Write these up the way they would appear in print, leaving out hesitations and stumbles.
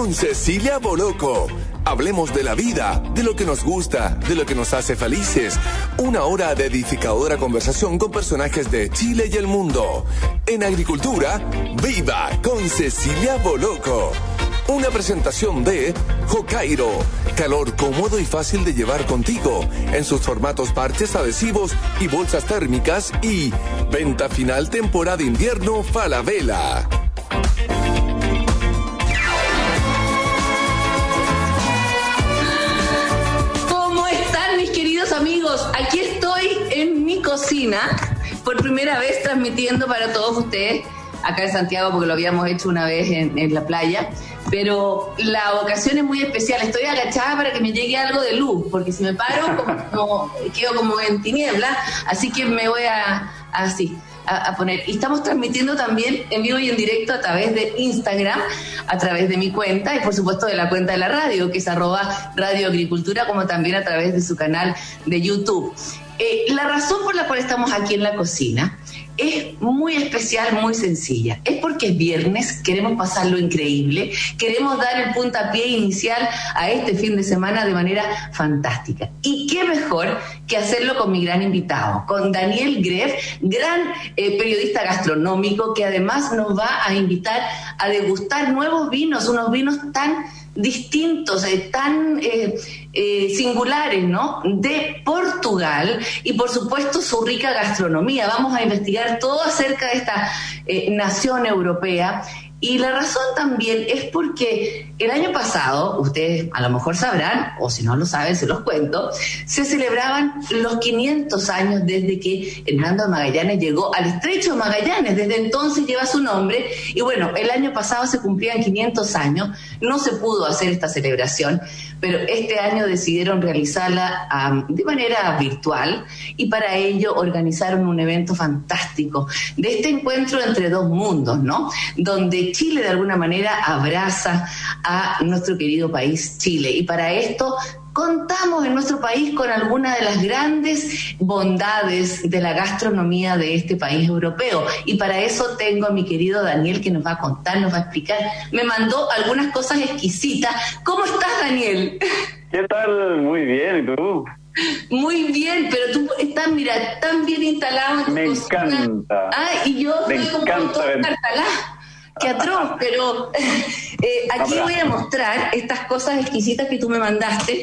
con Cecilia Boloco. Hablemos de la vida, de lo que nos gusta, de lo que nos hace felices. Una hora de edificadora conversación con personajes de Chile y el mundo. En agricultura, viva con Cecilia Boloco. Una presentación de Hokkaido, calor cómodo y fácil de llevar contigo, en sus formatos parches, adhesivos y bolsas térmicas. Y venta final temporada invierno Falabella. ¿Cómo están mis queridos amigos? Aquí estoy en mi cocina, por primera vez transmitiendo para todos ustedes, acá en Santiago, porque lo habíamos hecho una vez en la playa. Pero la ocasión es muy especial. Estoy agachada para que me llegue algo de luz, porque si me paro quedo como en tiniebla, así que me voy a poner. Y estamos transmitiendo también en vivo y en directo a través de Instagram, a través de mi cuenta y por supuesto de la cuenta de la radio, que es @Radio Agricultura, como también a través de su canal de YouTube. La razón por la cual estamos aquí en la cocina es muy especial, muy sencilla. Es porque es viernes, queremos pasarlo increíble, queremos dar el puntapié inicial a este fin de semana de manera fantástica. Y qué mejor que hacerlo con mi gran invitado, con Daniel Greff, gran periodista gastronómico, que además nos va a invitar a degustar nuevos vinos, unos vinos tan distintos, tan singulares, ¿no? De Portugal y por supuesto su rica gastronomía. Vamos a investigar todo acerca de esta nación europea. Y la razón también es porque el año pasado, ustedes a lo mejor sabrán, o si no lo saben, se los cuento, se celebraban los 500 años desde que Hernando de Magallanes llegó al Estrecho de Magallanes. Desde entonces lleva su nombre. Y bueno, el año pasado se cumplían 500 años. No se pudo hacer esta celebración, pero este año decidieron realizarla de manera virtual y para ello organizaron un evento fantástico de este encuentro entre dos mundos, ¿no? Donde Chile de alguna manera abraza a nuestro querido país Chile, y para esto contamos en nuestro país con algunas de las grandes bondades de la gastronomía de este país europeo, y para eso tengo a mi querido Daniel, que nos va a contar, nos va a explicar. Me mandó algunas cosas exquisitas. ¿Cómo estás, Daniel? ¿Qué tal? Muy bien, ¿y tú? Muy bien, pero tú estás, mira, tan bien instalado en tu cocina. Encanta. Y yo me estoy como todo cartalá. Qué atroz, pero aquí voy a mostrar estas cosas exquisitas que tú me mandaste.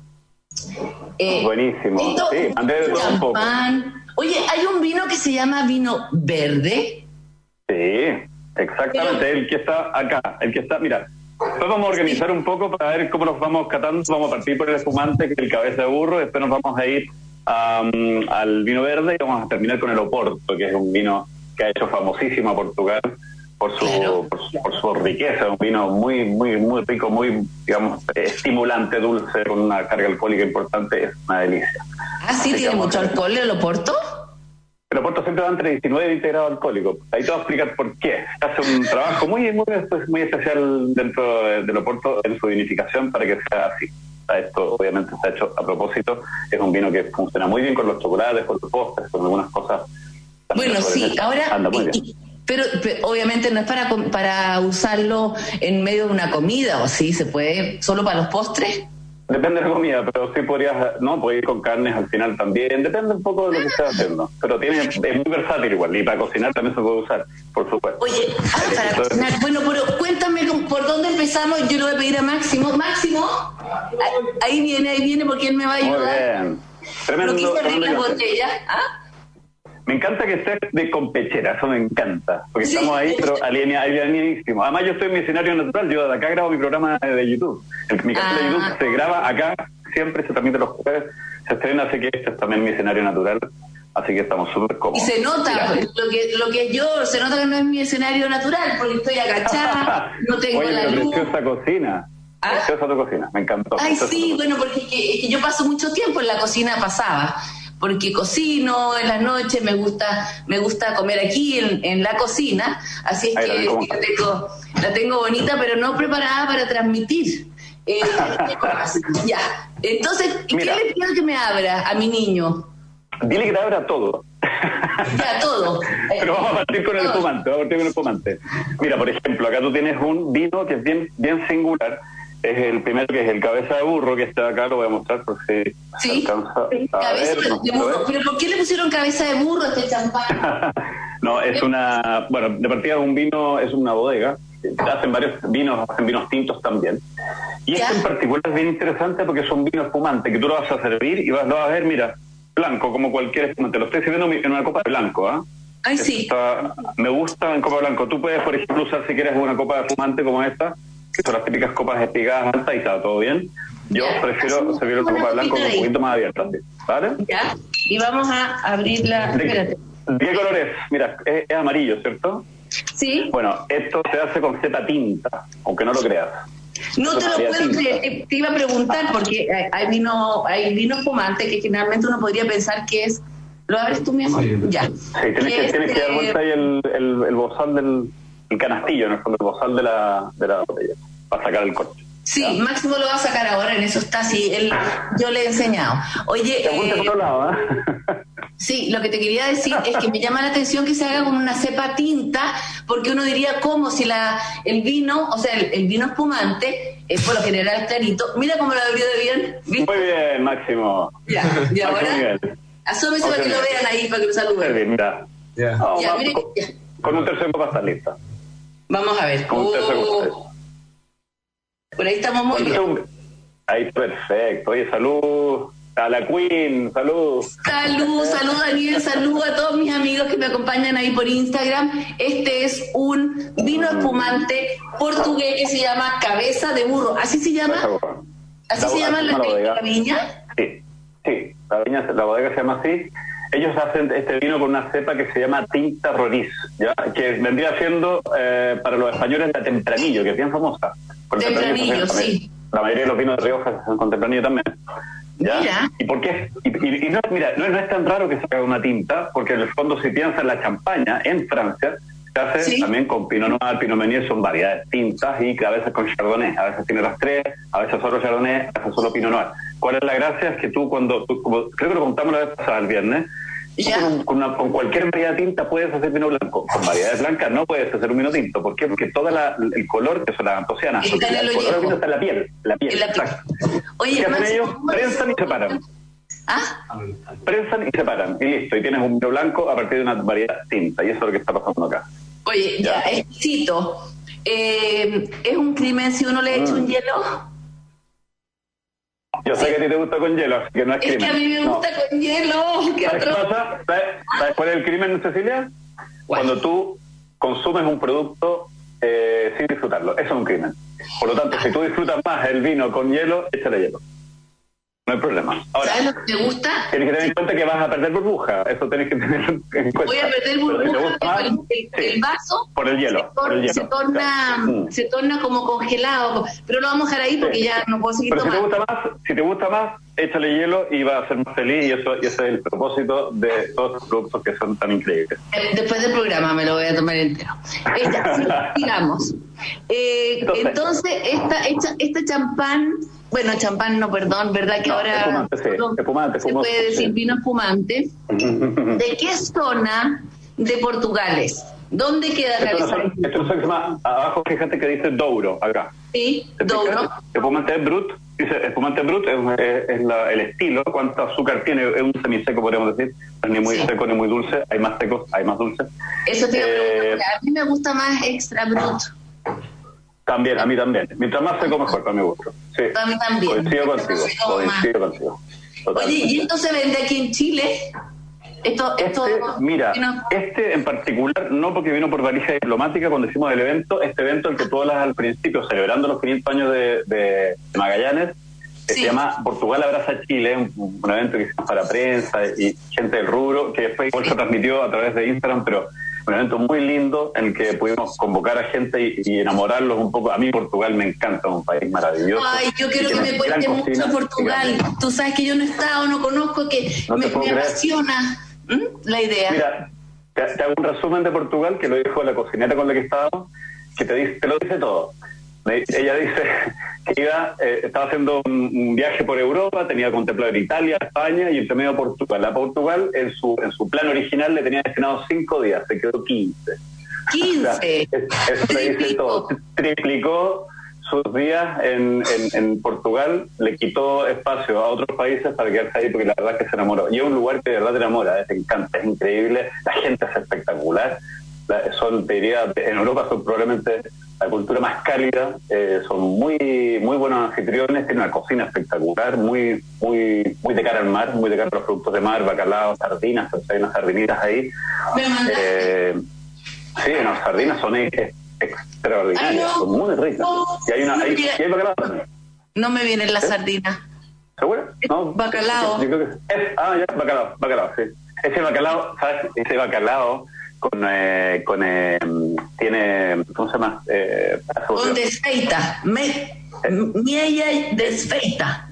Buenísimo. Sí, mandé de todo un poco. Oye, hay un vino que se llama vino verde. Sí, exactamente, pero el que está acá, mira, después vamos a organizar un poco para ver cómo nos vamos catando. Vamos a partir por el espumante, que es el cabeza de burro, después nos vamos a ir al vino verde y vamos a terminar con el Oporto, que es un vino que ha hecho famosísimo a Portugal por su riqueza, un vino muy muy muy rico, muy, digamos, estimulante, dulce, con una carga alcohólica importante. Es una delicia. Sí, tiene mucho alcohol el Oporto. El Oporto siempre va entre 19 y 20 grados alcohólicos. Ahí te voy a explicar por qué. Hace un trabajo muy especial dentro del Oporto en su vinificación para que sea así. Esto obviamente se ha hecho a propósito. Es un vino que funciona muy bien con los chocolates, con los postres, con algunas cosas. Bueno, sí, ahora anda muy bien. Pero obviamente no es para usarlo en medio de una comida, ¿o sí? ¿Se puede solo para los postres? Depende de la comida, pero sí podrías ir con carnes al final también. Depende un poco de lo que estés haciendo. Pero es muy versátil igual, y para cocinar también se puede usar, por supuesto. Oye, para cocinar. Bueno, pero cuéntame por dónde empezamos. Yo le voy a pedir a Máximo. Máximo, ahí viene porque él me va a ayudar. Muy bien. Tremendo. No quise abrir las botellas. Me encanta que estés con pechera, eso me encanta, porque sí, estamos ahí, pero alineadísimos. Además, yo estoy en mi escenario natural, yo de acá grabo mi programa de YouTube. Mi canal de YouTube se graba acá, siempre se transmite los jueves, se estrena, así que este es también mi escenario natural, así que estamos súper cómodos. Y se nota, lo que yo, se nota que no es mi escenario natural, porque estoy agachada, no tengo la luz. Preciosa cocina. Preciosa tu cocina, me encantó. Sí, bueno, porque es que yo paso mucho tiempo en la cocina pasada, porque cocino en las noches, me gusta comer aquí en la cocina, así es que la tengo bonita, pero no preparada para transmitir. Ya. Entonces, mira, ¿qué le pido que me abra a mi niño? Dile que te abra todo. Ya, todo. Pero vamos a partir con el espumante, Mira, por ejemplo, acá tú tienes un vino que es bien singular. Es el primero, que es el cabeza de burro, que está acá, lo voy a mostrar por si se alcanza a ver. De burro. ¿Pero por qué le pusieron cabeza de burro a este champán? No, es de partida un vino, es una bodega. Hacen varios vinos, hacen vinos tintos también. Y este en particular es bien interesante porque es un vino espumante que tú lo vas a servir y lo vas a ver, mira, blanco, como cualquier espumante. Lo estoy sirviendo en una copa de blanco, ¿ah? Ay, sí. Me gusta en copa de blanco. Tú puedes, por ejemplo, usar si quieres una copa de espumante como esta, que son las típicas copas espigadas altas y está todo bien. Yo prefiero servir una copa de blanco con un poquito más abierta, ¿vale? Ya, y vamos a abrirla. Espérate. ¿De qué color es? Mira, es amarillo, ¿cierto? Sí. Bueno, esto se hace con cepa tinta, aunque no lo creas. No te lo puedo creer, te iba a preguntar porque hay vino espumante que generalmente uno podría pensar que es. ¿Lo abres tú mismo? Sí. Ya. Sí, tienes que dar vuelta ahí el bozal el canastillo, en el fondo, el bozal de la botella, para sacar el corcho. Sí, ¿ya? Máximo lo va a sacar ahora, en eso está, sí, yo le he enseñado. Oye, por otro lado, ¿eh? Sí, lo que te quería decir es que me llama la atención que se haga con una cepa tinta, porque uno diría como si el vino, o sea, el vino espumante, por lo general clarito. Mira cómo lo abrió de bien. Muy bien, Máximo. Ya, y ahora, asómese para que lo vean ahí, para que lo saluden. Bien, mira. Ya. Con un tercio de copa está lista. Vamos a ver. Con un tercio de copa. Por ahí estamos muy bien. Ahí, perfecto. Oye, salud a la Queen, salud. Salud, Daniel, salud a todos mis amigos que me acompañan ahí por Instagram. Este es un vino espumante portugués que se llama Cabeza de Burro. ¿Así se llama? ¿Así se llama la viña? Sí, la bodega se llama así. Ellos hacen este vino con una cepa que se llama Tinta Roriz, ¿ya? Que vendría siendo para los españoles la Tempranillo, que es bien famosa. Tempranillo, sí. La mayoría de los vinos de Rioja se hacen con Tempranillo también. ¿Ya? Mira. ¿Y por qué? Y no, mira, no es tan raro que se haga una tinta, porque en el fondo, si piensas en la champaña en Francia, se hace también con Pinot Noir, Pinot Meunier, son variedades tintas, y a veces con Chardonnay, a veces tiene las tres, a veces solo Chardonnay, a veces solo Pinot Noir. ¿Cuál es la gracia? Es que tú como creo que lo contamos la vez pasada, el viernes, con cualquier variedad tinta puedes hacer vino blanco. Con variedades blancas no puedes hacer un vino tinto. ¿Por qué? Porque todo el color, que son las antocianas, el color del vino está en la piel. Exacto. Oye, ¿qué hacen ellos? Prensan y separan. Prensan y separan, y listo. Y tienes un vino blanco a partir de una variedad tinta. Y eso es lo que está pasando acá. Oye, ya exquisito. ¿Es un crimen si uno le echa un hielo? Yo sé que a ti te gusta con hielo, así que no es crimen. Es que a mí me gusta con hielo. ¿Sabes qué pasa? ¿Sabes cuál es el crimen, Cecilia? Cuando tú consumes un producto sin disfrutarlo. Eso es un crimen. Por lo tanto, si tú disfrutas más el vino con hielo, échale hielo. No hay problema. Ahora, ¿sabes lo que te gusta? Tienes que tener en cuenta que vas a perder burbuja. Eso tenés que tener en cuenta. Voy a perder burbuja, el vaso por el hielo. Se torna como congelado. Pero lo vamos a dejar ahí porque ya no puedo seguir tomando. Si te gusta más, échale hielo y vas a ser más feliz. Y ese es el propósito de todos los productos que son tan increíbles. Después del programa me lo voy a tomar entero. Digamos. Entonces, esta champán... Bueno, champán no, perdón, ¿verdad? Que no, ahora espumante, se puede decir vino espumante. ¿De qué zona de Portugal es? ¿Dónde queda realizado? Esto no se llama, abajo fíjate que dice Douro, acá. Sí, Douro. Espumante Brut, dice espumante Brut es el estilo, cuánto azúcar tiene, es un semiseco podríamos decir, no es ni muy seco ni muy dulce, hay más secos, hay más dulces. Eso te iba a preguntar, a mí me gusta más extra Brut. También, a mí también. Mientras más seco, mejor, para mi gusto. Sí. A mí también. Coincido contigo. Oye, ¿y esto se vende aquí en Chile? Mira, este en particular, no porque vino por valija diplomática cuando hicimos el evento, el que tú hablas al principio, celebrando los 500 años de Magallanes, se llama Portugal Abraza Chile, un evento que hicimos para prensa y gente del rubro, que después igual se transmitió a través de Instagram, pero un evento muy lindo en el que pudimos convocar a gente y enamorarlos un poco. A mí Portugal me encanta, un país maravilloso. Ay, yo quiero que me cuentes mucho Portugal. Digamos. Tú sabes que yo no he estado, no conozco, que me apasiona la idea. Mira, te hago un resumen de Portugal, que lo dijo la cocinera con la que estábamos, que te lo dice todo. ella dice que estaba haciendo un viaje por Europa, tenía contemplado ir a Italia, España y entre medio a Portugal. A Portugal, en su plan original, le tenía destinado 5 días, se quedó 15. 15. O sea, eso te dice todo. Triplicó sus días en Portugal, le quitó espacio a otros países para quedarse ahí porque la verdad es que se enamoró. Y es un lugar que de verdad te enamora, te encanta, es increíble, la gente es espectacular. Te diría, en Europa son probablemente la cultura más cálida, son muy muy buenos anfitriones, tienen una cocina espectacular, muy de cara al mar, muy de cara a los productos de mar, bacalao, sardinas, hay unas sardinitas ahí. Sí, las sardinas son extraordinarias, son muy ricas. Y hay bacalao también. No me vienen las sardinas. ¿Seguro? No. Bacalao. Yo creo que bacalao, sí. Ese bacalao, ¿sabes? Ese bacalao tiene, ¿cómo se llama? Con desfeita. Miella desfeita.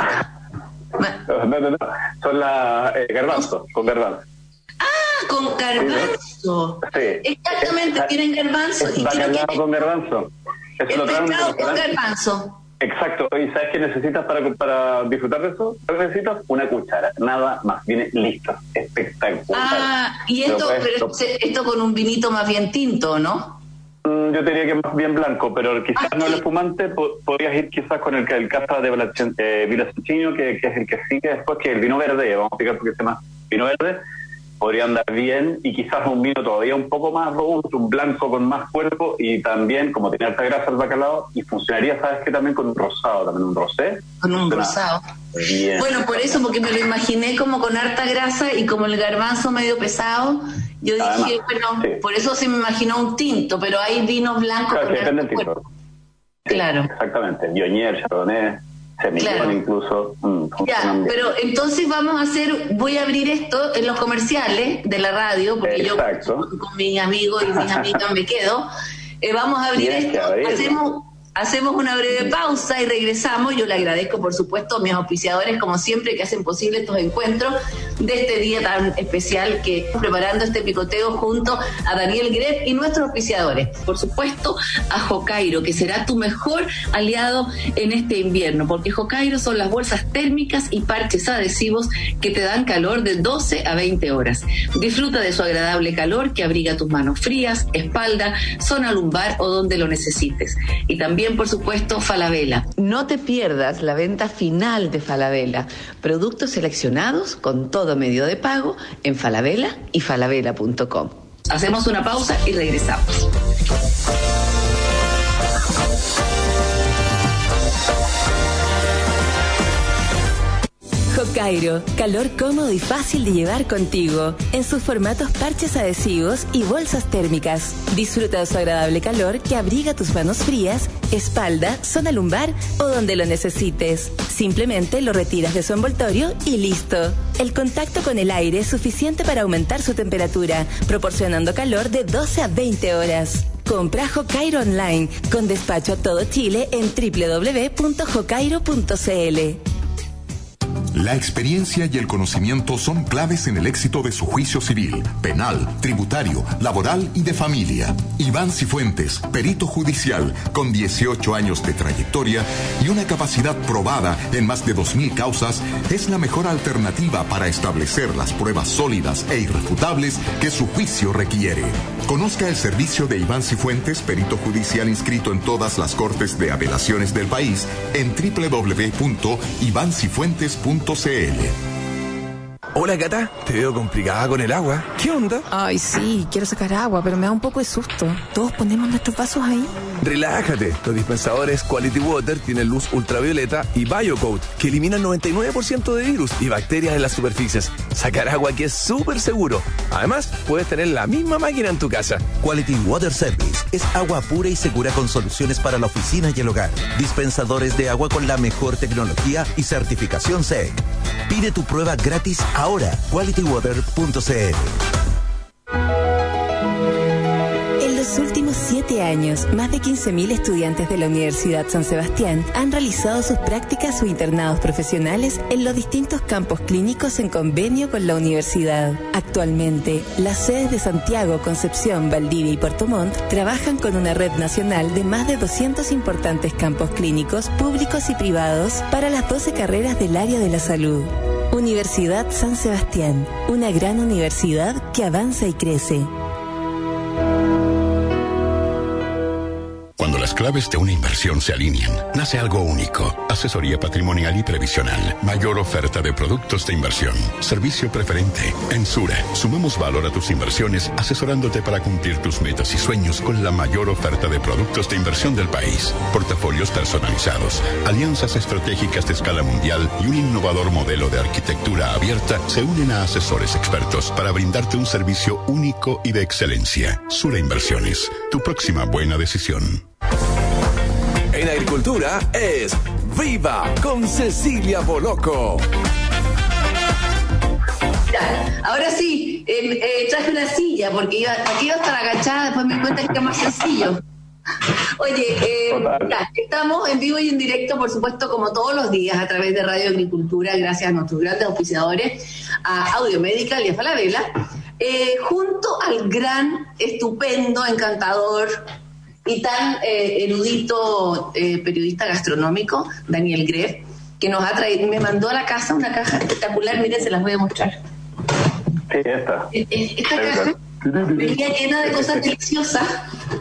No. Son las garbanzos, con garbanzo. Ah, con garbanzo. Sí. Exactamente, tienen garbanzo. Es bacalao con garbanzo. Es pescado con garbanzo. Exacto. ¿Y sabes qué necesitas para disfrutar de eso? Necesitas una cuchara, nada más. Viene listo, espectacular. Y esto con un vinito más bien tinto, ¿no? Yo te diría que más bien blanco, pero quizás no el espumante. Podrías ir quizás con el Casa de Villasencino, que es el que sigue después, que el vino verde. Vamos a explicar por qué se llama vino verde. Podría andar bien, y quizás un vino todavía un poco más robusto, un blanco con más cuerpo, y también, como tiene alta grasa el bacalao, y funcionaría, ¿sabes qué? También con un rosado, también un rosé. Con un rosado. Bien. Bueno, por eso, porque me lo imaginé como con harta grasa y como el garbanzo medio pesado, yo dije, además, sí. Por eso se me imaginó un tinto, pero hay vinos blancos. Claro, con que depende del tinto. Sí, claro. Exactamente, Viognier, Chardonnay, Semillon, claro. Incluso. Ya, pero entonces voy a abrir esto en los comerciales de la radio, porque exacto. Yo con mis amigos y mis amigas me quedo. Vamos a abrir esto, hacemos una breve pausa y regresamos. Yo le agradezco, por supuesto, a mis auspiciadores, como siempre, que hacen posible estos encuentros de este día tan especial que estamos preparando este picoteo junto a Daniel Greff y nuestros auspiciadores. Por supuesto, a Hokairo, que será tu mejor aliado en este invierno, porque Hokairo son las bolsas térmicas y parches adhesivos que te dan calor de 12 a 20 horas. Disfruta de su agradable calor que abriga tus manos frías, espalda, zona lumbar o donde lo necesites. Y también, por supuesto, Falabella. No te pierdas la venta final de Falabella. Productos seleccionados con todo medio de pago en Falabella y falabella.com. Hacemos una pausa y regresamos. Hokairo, calor cómodo y fácil de llevar contigo, en sus formatos parches adhesivos y bolsas térmicas. Disfruta de su agradable calor que abriga tus manos frías, espalda, zona lumbar o donde lo necesites. Simplemente lo retiras de su envoltorio y listo. El contacto con el aire es suficiente para aumentar su temperatura, proporcionando calor de 12 a 20 horas. Compra Hokairo online, con despacho a todo Chile en www.hokairo.cl. La experiencia y el conocimiento son claves en el éxito de su juicio civil, penal, tributario, laboral y de familia. Iván Cifuentes, perito judicial, con 18 años de trayectoria y una capacidad probada en más de 2.000 causas, es la mejor alternativa para establecer las pruebas sólidas e irrefutables que su juicio requiere. Conozca el servicio de Iván Cifuentes, perito judicial inscrito en todas las cortes de apelaciones del país en www.ivancifuentes.cl. Hola, Cata, te veo complicada con el agua. ¿Qué onda? Ay, sí, quiero sacar agua, pero me da un poco de susto. ¿Todos ponemos nuestros vasos ahí? Relájate, los dispensadores Quality Water tienen luz ultravioleta y BioCoat, que eliminan 99% de virus y bacterias en las superficies. Sacar agua aquí es súper seguro. Además, puedes tener la misma máquina en tu casa. Quality Water Service es agua pura y segura con soluciones para la oficina y el hogar. Dispensadores de agua con la mejor tecnología y certificación SEC. Pide tu prueba gratis ahora. qualitywater.cl. En los últimos 7 años, más de 15.000 estudiantes de la Universidad San Sebastián han realizado sus prácticas o internados profesionales en los distintos campos clínicos en convenio con la universidad. Actualmente, las sedes de Santiago, Concepción, Valdivia y Puerto Montt trabajan con una red nacional de más de 200 importantes campos clínicos públicos y privados para las 12 carreras del área de la salud. Universidad San Sebastián, una gran universidad que avanza y crece. Cuando las claves de una inversión se alinean, nace algo único. Asesoría patrimonial y previsional. Mayor oferta de productos de inversión. Servicio preferente. En Sura, sumamos valor a tus inversiones, asesorándote para cumplir tus metas y sueños con la mayor oferta de productos de inversión del país. Portafolios personalizados, alianzas estratégicas de escala mundial y un innovador modelo de arquitectura abierta se unen a asesores expertos para brindarte un servicio único y de excelencia. Sura Inversiones, tu próxima buena decisión. En agricultura es Viva con Cecilia Boloco. Ya, ahora sí, traje una silla porque aquí iba a estar agachada, después me di cuenta que era más sencillo. Oye, ya, estamos en vivo y en directo, por supuesto, como todos los días, a través de Radio Agricultura, gracias a nuestros grandes auspiciadores, a Audiomédica y a Falabella, junto al gran, estupendo, encantador y tan erudito periodista gastronómico, Daniel Greff, que nos ha traído, me mandó a la casa una caja espectacular, miren, se las voy a mostrar. Sí, esta. Esta caja venía llena de cosas deliciosas.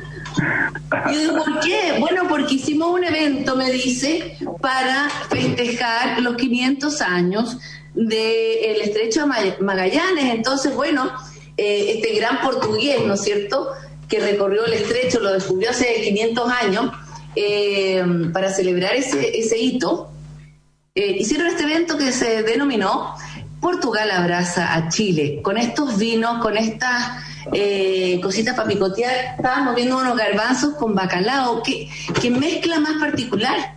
Y yo digo, ¿por qué? Bueno, porque hicimos un evento, me dice, para festejar los 500 años del Estrecho de Magallanes. Entonces, bueno, este gran portugués, ¿no es cierto?, que recorrió el estrecho, lo descubrió hace 500 años, para celebrar ese hito, hicieron este evento que se denominó Portugal abraza a Chile, con estos vinos, con estas cositas para picotear. Estábamos viendo unos garbanzos con bacalao, que mezcla más particular,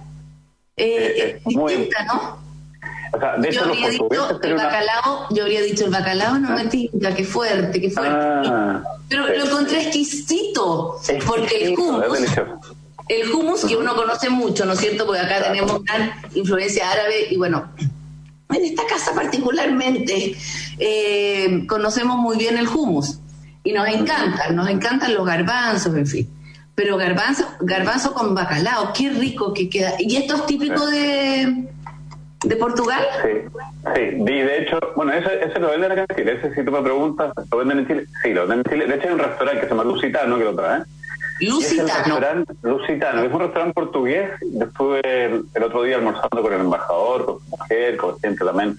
distinta, ¿no? O sea, de hecho, yo habría dicho el bacalao, no me tinca, qué fuerte. Pero lo encontré exquisito, porque el hummus que uno conoce mucho, ¿no es cierto? Porque acá tenemos gran influencia árabe y bueno, en esta casa particularmente conocemos muy bien el hummus y nos encantan los garbanzos, en fin. Pero garbanzo con bacalao, qué rico que queda. ¿Y esto es típico de Portugal? Sí, y de hecho, bueno, ese lo venden acá en Chile. Ese, si tú me preguntas, ¿lo venden en Chile? Sí, lo venden en Chile. De hecho hay un restaurante que se llama Lusitano, que lo trae. Lusitano, es un restaurante portugués. Yo estuve el otro día almorzando con el embajador, con su mujer, con gente también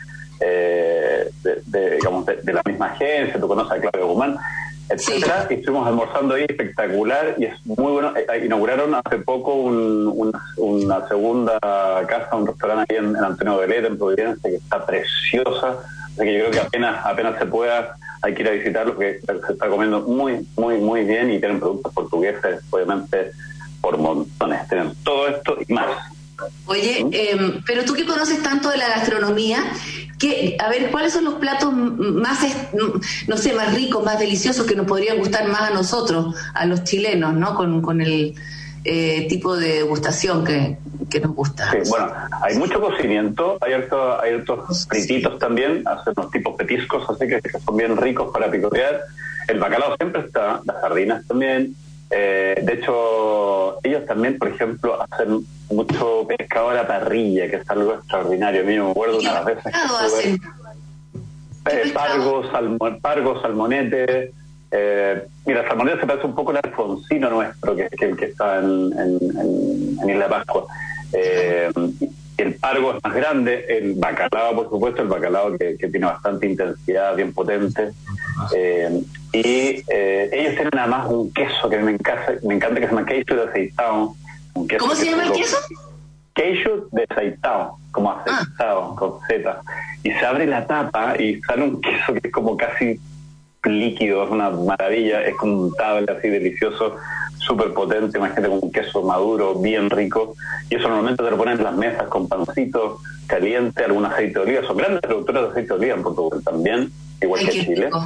de la misma agencia, tú conoces a Claudio Guzmán, etcétera, y estuvimos almorzando ahí, espectacular, y es muy bueno. Inauguraron hace poco una segunda casa, un restaurante ahí en Antonio Veleta, en Providencia, que está preciosa, así que yo creo que apenas se pueda, hay que ir a visitarlo, porque se está comiendo muy, muy, muy bien, y tienen productos portugueses, obviamente, por montones, tienen todo esto y más. Oye, pero tú que conoces tanto de la gastronomía, a ver, ¿cuáles son los platos más, no sé, más ricos, más deliciosos que nos podrían gustar más a nosotros, a los chilenos, ¿no? Con el tipo de degustación que nos gusta. Sí, bueno, hay mucho cocimiento, hay hartos frititos también, hacen unos tipos petiscos, así que son bien ricos para picotear. El bacalao siempre está, las sardinas también. De hecho, ellos también, por ejemplo, hacen mucho pescado a la parrilla, que es algo extraordinario. A mí me acuerdo una de las veces que pargo, salmonete. Mira, salmonete se parece un poco al alfonsino nuestro, que es el que está en Isla Pascua. El pargo es más grande, el bacalao, por supuesto, el bacalao que tiene bastante intensidad, bien potente. Y ellos tienen además un queso que me encanta, que se llama queijo de aceitado. ¿Cómo se llama el queso? Queijo de aceitado, como aceitado, con Z. Y se abre la tapa y sale un queso que es como casi líquido, es una maravilla, es como un tabla así delicioso, súper potente, imagínate, con un queso maduro, bien rico. Y eso normalmente te lo ponen en las mesas con pancito caliente, algún aceite de oliva. Son grandes productores de aceite de oliva en Portugal también, igual que en Chile.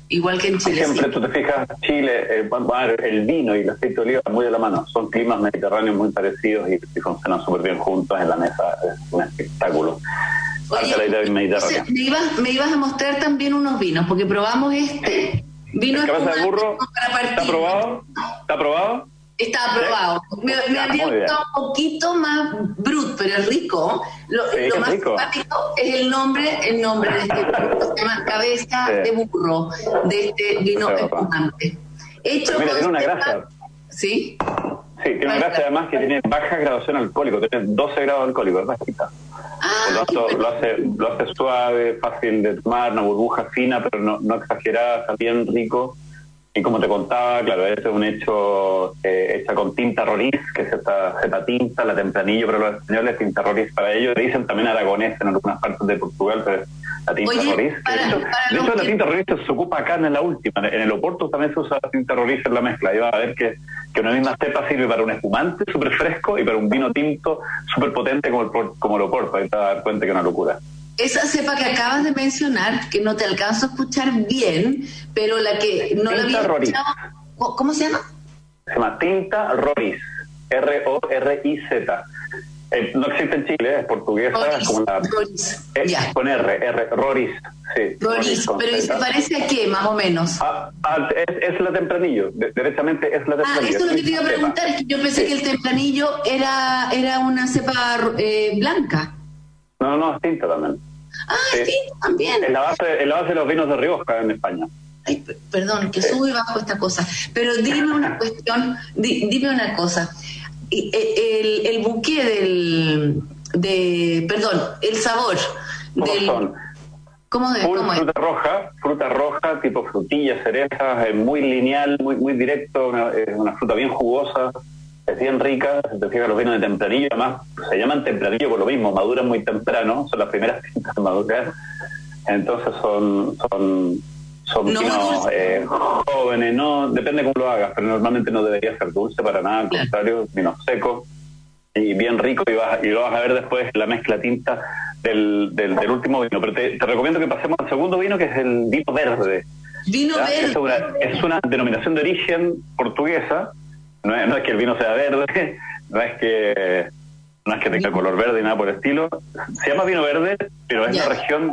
igual que en Chile. Siempre Sí. tú te fijas, Chile, el vino y el aceite de oliva muy de la mano. Son climas mediterráneos muy parecidos y funcionan súper bien juntos en la mesa. Es un espectáculo. Oye, la idea del Mediterráneo. me ibas a mostrar también unos vinos, porque probamos este. Vino ¿El cabeza de burro para partir. está aprobado? ¿Está aprobado? Está aprobado. Me habría muy bien. gustado un poquito más brut, pero es rico. Lo más rico. simpático es el nombre de este vino. Se llama Cabeza de Burro, de este vino espumante. Hecho Pero mira, con tiene una cepa- gracia. ¿Sí? Sí, tiene una gracia además que tiene baja graduación alcohólica, tiene 12 grados alcohólicos, es bajita. Por lo tanto, lo hace suave, fácil de tomar, una burbuja fina, pero no exagerada, está bien rico. Y como te contaba, claro, este es un hecho hecha con tinta roriz, que es esta cepa tinta, la tempranillo para los españoles, tinta roriz para ellos. Le dicen también aragonés en algunas partes de Portugal, pero es la tinta roriz. De hecho, la tinta roriz se ocupa acá en la última. En el Oporto también se usa la tinta roriz en la mezcla. Y va a ver que una misma cepa sirve para un espumante súper fresco y para un vino tinto súper potente como el Oporto. Ahí te vas a dar cuenta que es una locura. Esa cepa que acabas de mencionar, que no te alcanzo a escuchar bien, pero la que no la había escuchado, ¿cómo se llama? Se llama tinta roriz, R-O-R-I-Z. No existe en Chile, es portuguesa, Roriz, como la... Roriz, con R, Roriz, sí. Roriz, pero ¿y se parece a qué, más o menos? Es la tempranillo, derechamente es la tempranillo. Eso es lo que te iba a preguntar, es que yo pensé que el tempranillo era una cepa blanca. No, es tinta también. Es tinta también. Es la base de los vinos de Rioja en España. Ay, perdón, que sube y bajo esta cosa. Pero dime una cuestión, dime una cosa. El buque el sabor del... ¿Cómo es? Fruta roja, tipo frutillas, cerezas, muy lineal, muy directo, una fruta bien jugosa, es bien rica. Se te fija los vinos de tempranillo, además se llaman tempranillo por lo mismo, maduran muy temprano, son las primeras tintas maduras, entonces son vinos jóvenes, no depende cómo lo hagas, pero normalmente no debería ser dulce para nada, al contrario, vino seco y bien rico, y lo vas a ver después la mezcla tinta del último vino. Pero te recomiendo que pasemos al segundo vino, que es el vino verde. Vino verde. Es una denominación de origen portuguesa. No es que el vino sea verde, no es que tenga color verde y nada por el estilo. Se llama vino verde, pero es la región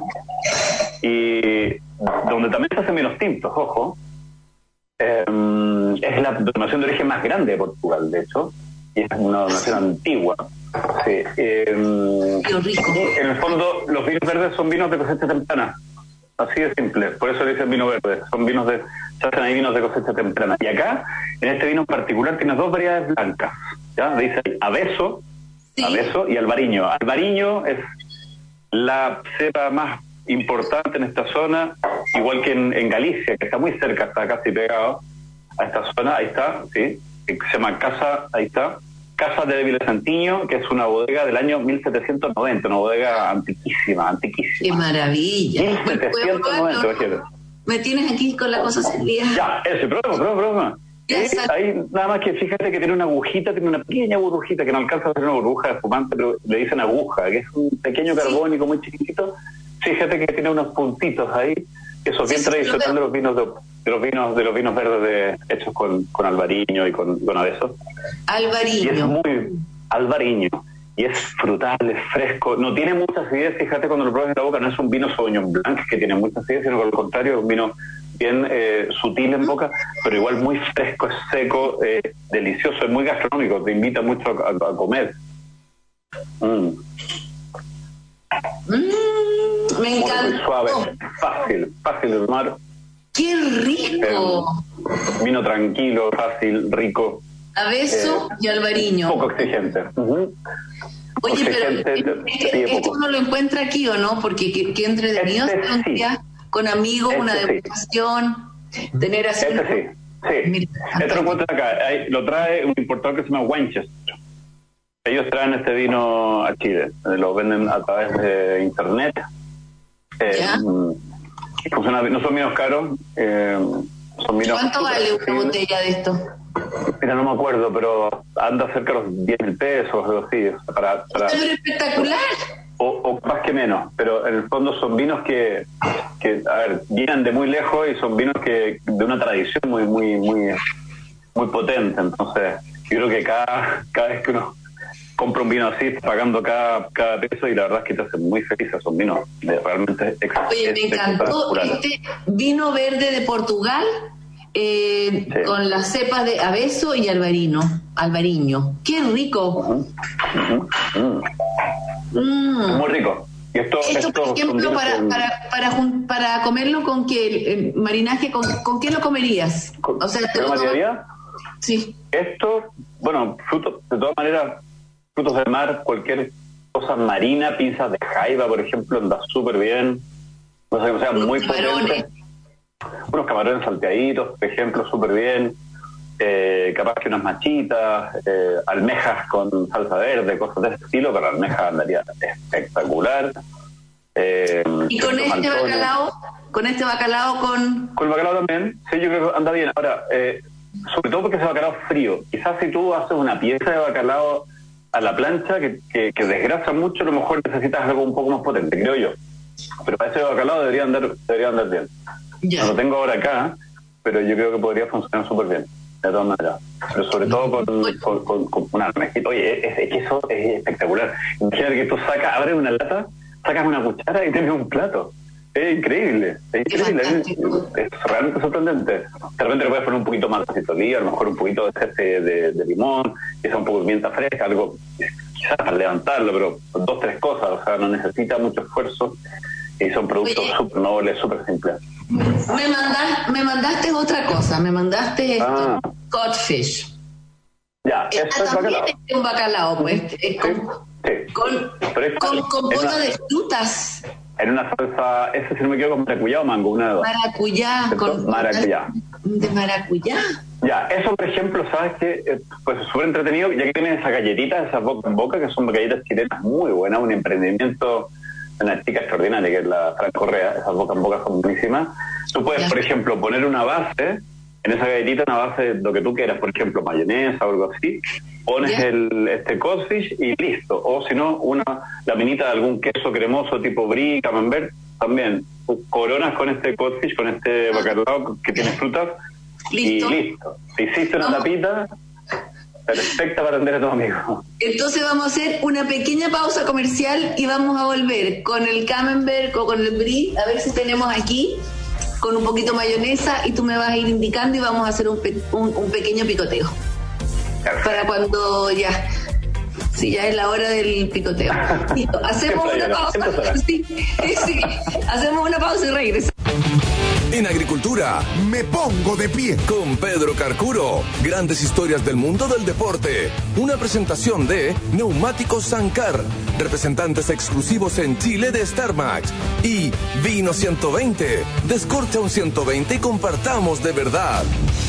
y donde también se hacen vinos tintos, ojo. Es la denominación de origen más grande de Portugal, de hecho, y es una denominación antigua. Sí. En el fondo, los vinos verdes son vinos de cosecha temprana. Así de simple, por eso le dicen vino verde. Son se hacen ahí vinos de cosecha temprana. Y acá, en este vino en particular, tienes dos variedades blancas. ¿Ya? Dice Abeso y Albariño. Albariño es la cepa más importante en esta zona, igual que en Galicia, que está muy cerca, está casi pegado a esta zona. Ahí está, sí, que se llama Casa de Villasantiño, que es una bodega del año 1790, una bodega antiquísima. ¡Qué maravilla! 1790, me tienes aquí con la cosa servida. Ya, ese, prueba. Ahí nada más que fíjate que tiene una agujita, tiene una pequeña burbujita que no alcanza a ser una burbuja de espumante, pero le dicen aguja, que es un pequeño carbónico muy chiquitito. Fíjate que tiene unos puntitos ahí, que eso es bien tradicional de los vinos verdes hechos con albariño y con abeso. Albariño. Y es muy albariño. Y es frutal, es fresco, no tiene mucha acidez. Fíjate cuando lo pruebas en la boca, no es un vino Sauvignon Blanc que tiene mucha acidez, sino por el contrario, es un vino bien sutil en boca, pero igual muy fresco, es seco, delicioso, es muy gastronómico, te invita mucho a comer. Me encanta. Muy suave, fácil de tomar. ¡Qué rico! Vino tranquilo, fácil, rico. Abeso y albariño. Poco exigente. Oye, pero esto uno lo encuentra aquí, ¿o no? Porque qué entretenido un día con amigos, una degustación, tener así. Sí. Esto lo encuentro acá. Lo trae un importador que se llama Winchester. Ellos traen este vino a Chile. Lo venden a través de internet. Funciona, no son vinos caros. Son vinos. ¿Cuánto vale una botella de esto? Mira, no me acuerdo, pero anda cerca de los 10.000 pesos, algo así. Pero espectacular. o capaz que menos, pero en el fondo son vinos que a ver, vienen de muy lejos y son vinos que de una tradición muy potente. Entonces yo creo que cada vez que uno compra un vino así, está pagando cada peso, y la verdad es que te hacen muy felices. Son vinos realmente Oye, me encantó este vino verde de Portugal, sí, con las cepas de Abeso y Albariño. ¡Qué rico! Muy rico. Y esto por ejemplo, para comerlo, ¿con qué? El marinaje, ¿con qué lo comerías? O sea, ¿qué marinaría? Sí. Esto, bueno, frutos, de todas maneras, frutos del mar, cualquier cosa marina, pinzas de jaiba, por ejemplo, anda súper bien. O sea, muy potente. Unos camarones salteaditos, por ejemplo, súper bien. Capaz que unas machitas, almejas con salsa verde, cosas de ese estilo, pero almejas andaría espectacular. ¿Y con este bacalao? ¿Con este bacalao Con el bacalao también, sí, yo creo que anda bien. Ahora, sobre todo porque ese bacalao es frío. Quizás si tú haces una pieza de bacalao a la plancha que desgrasa mucho, a lo mejor necesitas algo un poco más potente, creo yo. Pero para ese bacalao debería andar bien. Yeah. No lo tengo ahora acá, pero yo creo que podría funcionar súper bien, de todas maneras. Pero sobre todo con una almejita. Oye, es que eso es espectacular. Imagínate que tú abres una lata, sacas una cuchara y tienes un plato. Es increíble, es realmente sorprendente. De repente le puedes poner un poquito más de citolía, a lo mejor un poquito de limón, quizá un poco de pimienta fresca, algo quizás para levantarlo, pero 2, 3 cosas, o sea, no necesita mucho esfuerzo y son productos súper nobles, súper simples. Me mandaste otra cosa, me mandaste esto, codfish. Ya, eso es bacalao. Es un bacalao, pues. Con bola de frutas. En una salsa, ese si no me equivoco, con maracuyá o mango, una de dos. Maracuyá. De maracuyá. Ya, eso por ejemplo, ¿sabes qué? Pues es súper entretenido, ya que tienen esas galletitas, esas boca en boca, que son galletas chilenas muy buenas, un emprendimiento de una chica extraordinaria, que es la Fran Correa. Esas boca en boca son buenísimas. Tú puedes, por ejemplo, poner una base, en esa galletita una base de lo que tú quieras, por ejemplo, mayonesa o algo así, pones este codfish y listo. O si no, una laminita de algún queso cremoso tipo brie, camembert, también coronas con este codfish, con este bacalao que tiene frutas, ¿listo? Y listo. Te hiciste una tapita perfecta para atender a tus amigos. Entonces vamos a hacer una pequeña pausa comercial y vamos a volver con el camembert o con el brie, a ver si tenemos aquí, con un poquito de mayonesa, y tú me vas a ir indicando y vamos a hacer un pequeño picoteo. Perfecto. Para cuando ya es la hora del picoteo. Listo, hacemos una pausa. Sí, hacemos una pausa y regresamos. En Agricultura, Me pongo de pie. con Pedro Carcuro. Grandes historias del mundo del deporte. Una presentación de Neumáticos Sancar, representantes exclusivos en Chile de StarMax. Y Vino 120. Descorcha un 120 y compartamos de verdad.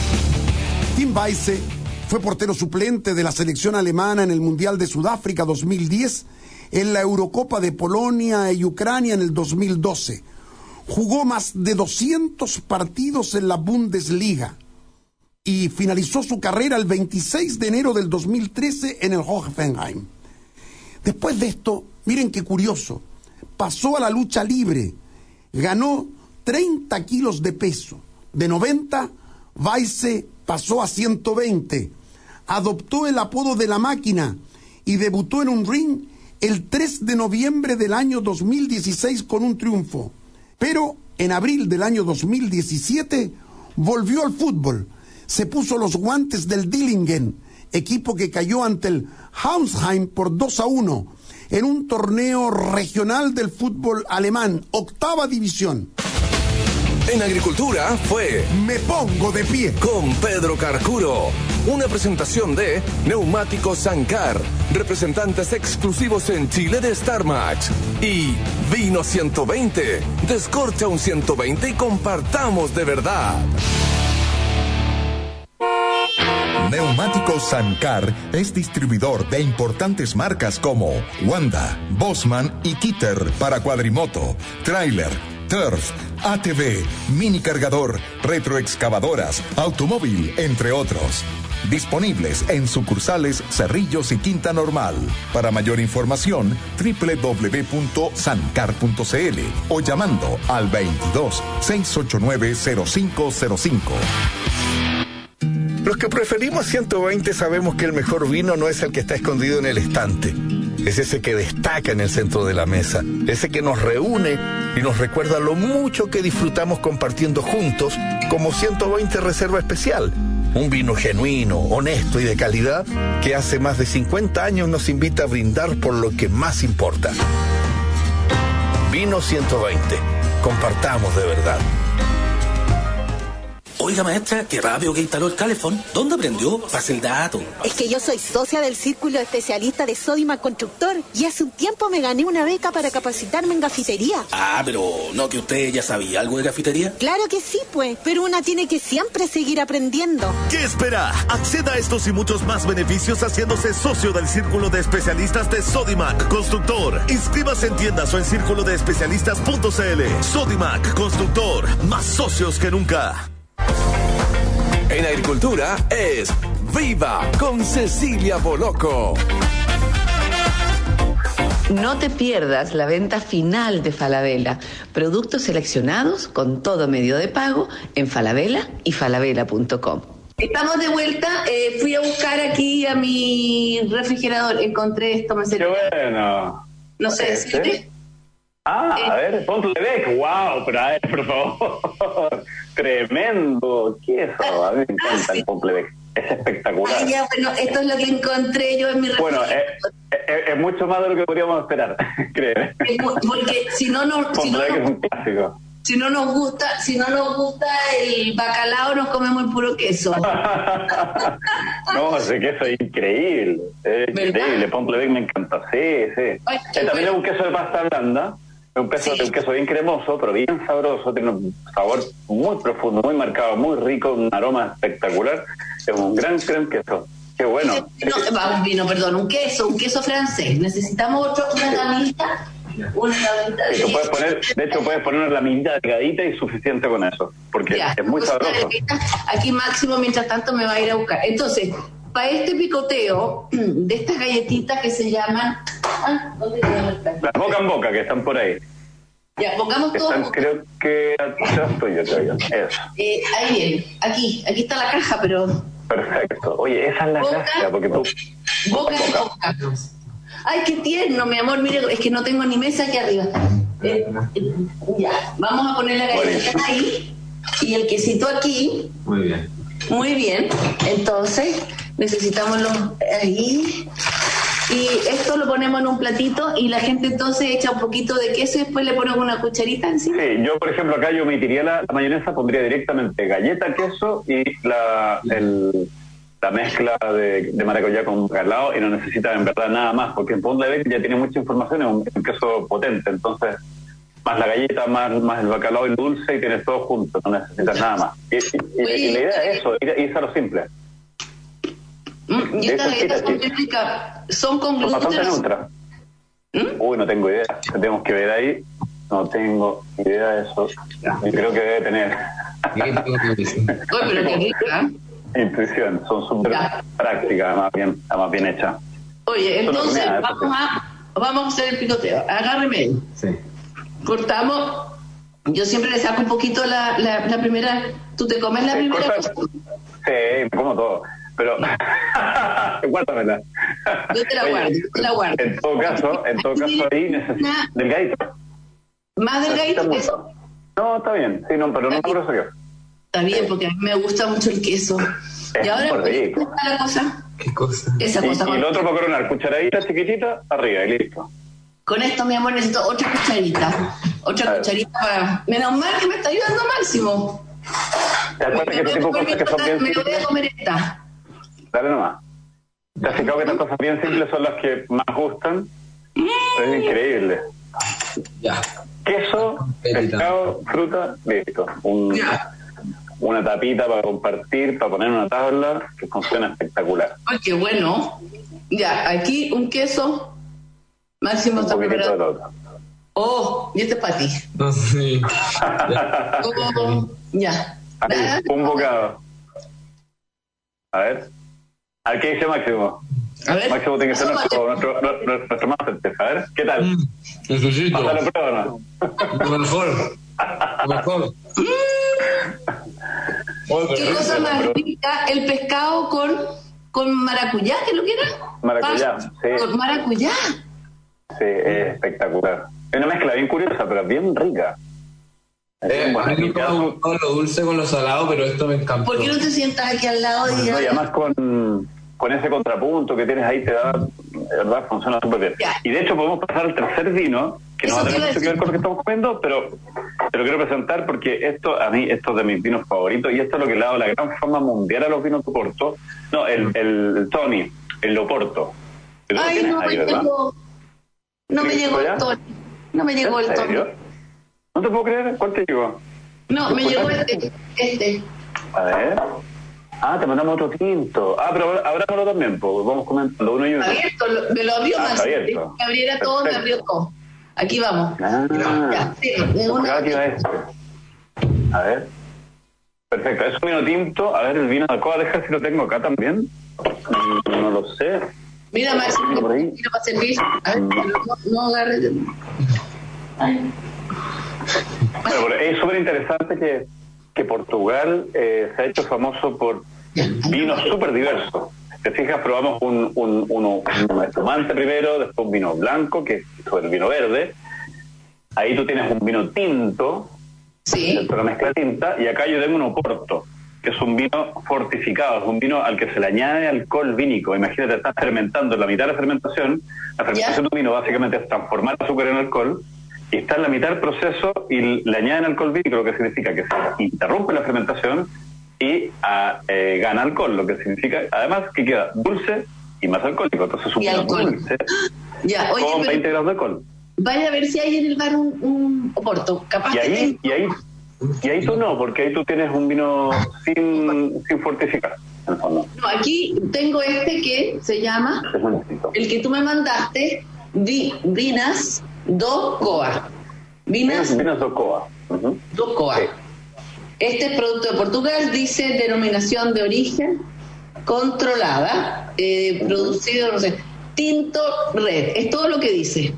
Tim Weisse fue portero suplente de la selección alemana en el Mundial de Sudáfrica 2010, en la Eurocopa de Polonia y Ucrania en el 2012. Jugó más de 200 partidos en la Bundesliga y finalizó su carrera el 26 de enero del 2013 en el Hoffenheim. Después de esto, miren qué curioso, pasó a la lucha libre, ganó 30 kilos de peso. De 90, Weisse pasó a 120, adoptó el apodo de La Máquina y debutó en un ring el 3 de noviembre del año 2016 con un triunfo. Pero en abril del año 2017 volvió al fútbol, se puso los guantes del Dillingen, equipo que cayó ante el Haunsheim por 2-1 en un torneo regional del fútbol alemán, 8ª división. En Agricultura fue Me pongo de pie. con Pedro Carcuro. Una presentación de Neumáticos Sancar, representantes exclusivos en Chile de StarMax. Y Vino 120. Descorcha un 120 y compartamos de verdad. Neumáticos Sancar es distribuidor de importantes marcas como Wanda, Bosman y Kitter para cuadrimoto, tráiler, turf, ATV, mini cargador, retroexcavadoras, automóvil, entre otros. Disponibles en sucursales Cerrillos y Quinta Normal. Para mayor información, www.sancar.cl o llamando al 22-689-0505. Los que preferimos 120 sabemos que el mejor vino no es el que está escondido en el estante. Es ese que destaca en el centro de la mesa, ese que nos reúne y nos recuerda lo mucho que disfrutamos compartiendo juntos, como 120 Reserva Especial. Un vino genuino, honesto y de calidad que hace más de 50 años nos invita a brindar por lo que más importa. Vino 120. Compartamos de verdad. Oiga, maestra, qué rápido que instaló el calefón. ¿Dónde aprendió? Pase el dato. Es que yo soy socia del Círculo Especialista de Sodimac Constructor y hace un tiempo me gané una beca para capacitarme en gafitería. Ah, pero ¿no que usted ya sabía algo de gafitería? Claro que sí, pues, pero una tiene que siempre seguir aprendiendo. ¿Qué espera? Acceda a estos y muchos más beneficios haciéndose socio del Círculo de Especialistas de Sodimac Constructor. Inscríbase en tiendas o en círculodeespecialistas.cl. Sodimac Constructor, más socios que nunca. En agricultura es Viva con Cecilia Boloco. No te pierdas la venta final de Falabella. Productos seleccionados con todo medio de pago en Falabella y falabella.com. Estamos de vuelta. Fui a buscar aquí a mi refrigerador. Encontré esto. ¡Qué bueno! No sé decirte. A ver, Pont-l'Evêque, wow, pero a ver, por favor, tremendo, ¿qué es eso? A mí me encanta el Pont-l'Evêque, es espectacular. Ay, ya, bueno, esto es lo que encontré yo en mi refrigerador. Bueno, es mucho más de lo que podríamos esperar, créeme. Porque si no nos es un clásico. Si no nos gusta el bacalao, nos comemos el puro queso. No, ese queso es increíble, increíble. Pont-l'Evêque me encanta, sí. Ay, también es un queso de pasta blanda. Es un queso bien cremoso, pero bien sabroso, tiene un sabor muy profundo, muy marcado, muy rico, un aroma espectacular. Es un gran queso. Qué bueno. Un queso francés. Necesitamos una laminita. De hecho, puedes poner una laminita delgadita y suficiente con eso, porque es muy sabroso. Aquí Máximo, mientras tanto, me va a ir a buscar. Entonces, para este picoteo de estas galletitas que se llaman... ¿dónde están? Las boca en boca, que están por ahí. Ya, pongamos todo. Creo que atrás tuyo, eso. Ahí viene, aquí está la caja, pero... Perfecto. Oye, esa es la caja, porque tú... Boca en boca. Ay, qué tierno, mi amor, mire, es que no tengo ni mesa aquí arriba. Ya, vamos a poner la galleta ahí y el quesito aquí. Muy bien, entonces necesitamos ahí. Y esto lo ponemos en un platito y la gente entonces echa un poquito de queso y después le ponemos una cucharita encima. Sí, yo por ejemplo acá yo omitiría la mayonesa, pondría directamente galleta, queso y la mezcla de maracuyá con bacalao y no necesita en verdad nada más, porque en Pont-l'Evêque ya tiene mucha información, es un queso potente, entonces más la galleta, más el bacalao y el dulce y tienes todo junto, no necesitas nada más. Y la idea es eso, irse a lo simple. Y estas galletas son con gluten. Bastante neutra. Uy, no tengo idea. Tenemos que ver ahí. No tengo idea de eso. Yo creo que debe tener. Pero qué rica. Intuición. Son súper prácticas, más bien hechas. Oye, entonces vamos a hacer el picoteo. Agárreme. Sí. Cortamos. Yo siempre le saco un poquito la primera. ¿Tú te comes la primera cosa? Sí, me como todo. Pero guárdamela. Yo te la guardo. En todo caso ahí necesito delgadito. ¿Más delgadito que eso? No, está bien. Sí, no, pero no por eso yo. Está bien, porque a mí me gusta mucho el queso. Es y ahora, muy rico. ¿qué está la cosa? ¿Qué cosa? Esa cosa. Y lo otro para coronar, cucharadita chiquitita, arriba y listo. Con esto, mi amor, necesito otra cucharita. Otra cucharita para... Menos mal que me está ayudando Máximo. ¿Te das cuenta que este tipo de cosas que son bien simples? Me voy a comer esta. Dale nomás. ¿Te has fijado que estas cosas bien simples son las que más gustan? Es increíble. Ya. Queso, pescado, fruta, listo. Una tapita para compartir, para poner en una tabla, que funciona espectacular. Ay, qué bueno. Ya, aquí un queso. Máximo está preparado. Oh, y este es para ti. No, sí. Ya. Ahí, un bocado. A ver. ¿Qué dice Máximo? A ver. Máximo tiene que ser nuestro máster. A ver, ¿qué tal? Necesito. ¿Pasa la prueba o no? Lo mejor. ¿Qué cosa más rica? El pescado con maracuyá, ¿qué es lo que era? Maracuyá, sí. Con maracuyá. Sí, es espectacular. Es una mezcla bien curiosa, pero bien rica. A mí nunca me ha gustado lo dulce con lo salado, pero esto me encantó. ¿Por qué no te sientas aquí al lado y no, y además con ese contrapunto que tienes ahí te da, de verdad, funciona súper bien. Ya. Y de hecho podemos pasar al tercer vino, que no va a tener mucho que ver con lo que estamos comiendo, pero te lo quiero presentar porque esto es de mis vinos favoritos y esto es lo que le ha dado la gran fama mundial a los vinos de Oporto. No, el Tony, el Oporto. Ay, no me llegó. No me llegó el Tony. No me llegó el Tony. No te puedo creer. ¿Cuál te llegó? No, me llegó este. A ver. Te mandamos otro tinto. Pero abrámoslo también, pues vamos comentando uno y uno. Abierto, me lo abrió más. Que abriera todo, me abrió todo. Aquí vamos. Ya, sí, aquí va este. A ver. Perfecto, es un vino tinto. A ver, el vino de Alcoa, deja si lo tengo acá también. No lo sé. Mira, Máximo, mira para servir. A ver, no agarre. Bueno, es súper interesante que Portugal se ha hecho famoso por vinos súper diversos. Te fijas, probamos un espumante primero, después un vino blanco, que es el vino verde. Ahí tú tienes un vino tinto, una mezcla tinta, y acá yo tengo un Oporto, que es un vino fortificado, es un vino al que se le añade alcohol vínico. Imagínate, estás fermentando en la mitad de la fermentación de un vino básicamente es transformar el azúcar en alcohol, y está en la mitad del proceso y le añaden alcohol vínico, lo que significa que se interrumpe la fermentación y gana alcohol, lo que significa además que queda dulce y más alcohólico. Entonces un vino dulce con 20 grados de alcohol. Vaya a ver si hay en el bar un Oporto, capaz. Y ahí tú no, porque ahí tú tienes un vino sin fortificar, en el fondo. No, aquí tengo este que se llama, el que tú me mandaste, Vinas do Coa. Vinas do Coa. Do Coa. Sí. Este es producto de Portugal, dice denominación de origen controlada, producido, no sé, tinto red. Es todo lo que dice.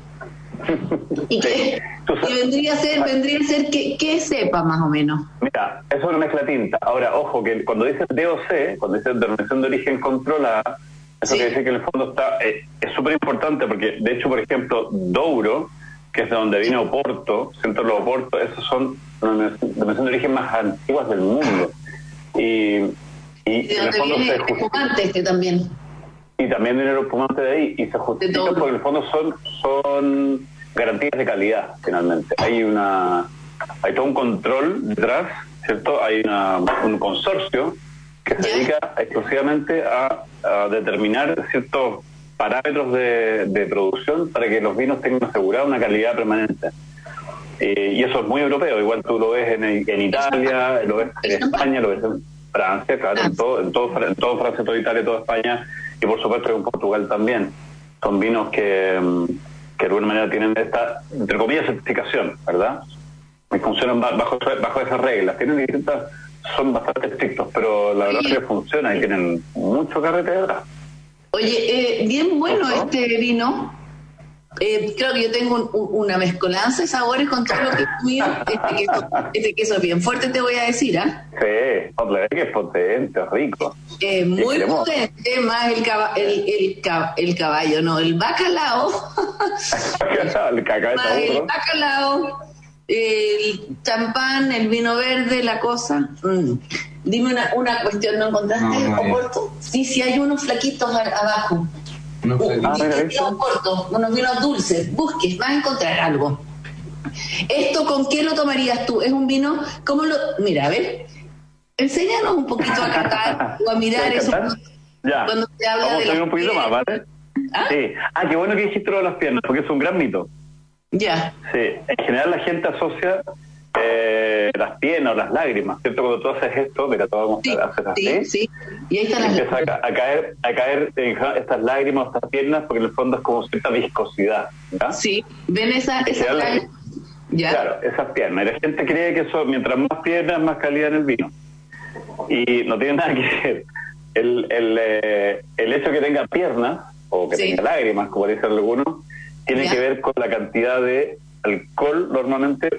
Y vendría a ser que sepa más o menos. Mira, eso es una mezcla tinta. Ahora, ojo, que cuando dice DOC, cuando dice denominación de origen controlada, eso quiere decir que en el fondo es súper importante, porque de hecho, por ejemplo, Douro, que es de donde viene Oporto, Centro de Oporto, esos son denominaciones de origen más antiguas del mundo. Y de donde viene el espumante también. Y también viene el espumante de ahí, y se justifica porque en el fondo son garantías de calidad, finalmente. Hay todo un control detrás, ¿cierto? Hay un consorcio que se dedica exclusivamente a determinar ciertos parámetros de producción para que los vinos tengan asegurada una calidad permanente. Y eso es muy europeo. Igual tú lo ves en Italia, lo ves en España, lo ves en Francia, claro, en todo Francia, toda Italia, toda España, y por supuesto en Portugal también. Son vinos que de alguna manera tienen esta, entre comillas, certificación, ¿verdad? Y funcionan bajo esas reglas. Tienen distintas, son bastante estrictos, pero la verdad es que funciona y tienen mucho carrete detrás. Oye, bien bueno este vino. Creo que yo tengo una mezcolanza de sabores con todo lo que he comido. Este queso es bien fuerte, te voy a decir, ¿ah? Sí, la verdad que es potente, rico. Muy potente, más el caballo, no, el bacalao. El bacalao, el champán, el vino verde, la cosa. Dime una cuestión, ¿no encontraste Oporto? Sí, hay unos flaquitos abajo. Unos vinos dulces. Busques, vas a encontrar algo. ¿Esto con qué lo tomarías tú? Es un vino, ¿cómo lo...? Mira, a ver, enséñanos un poquito a catar o a mirar eso. Ya, cuando te habla vamos a ver un poquito más, ¿vale? Sí. Qué bueno que dijiste lo de las piernas, porque es un gran mito. Ya. Sí, en general la gente asocia las piernas o las lágrimas, ¿cierto? Cuando tú haces esto, mira, tú vamos a hacer así. Y ahí están las empieza a caer estas lágrimas, estas piernas, porque en el fondo es como cierta viscosidad, ¿ya? Sí, ven esas lágrimas. ¿Ya? Claro, esas piernas. Y la gente cree que son, mientras más piernas, más calidad en el vino. Y no tiene nada que ver. El hecho de que tenga piernas, o que tenga lágrimas, como dicen algunos, tiene que ver con la cantidad de alcohol normalmente,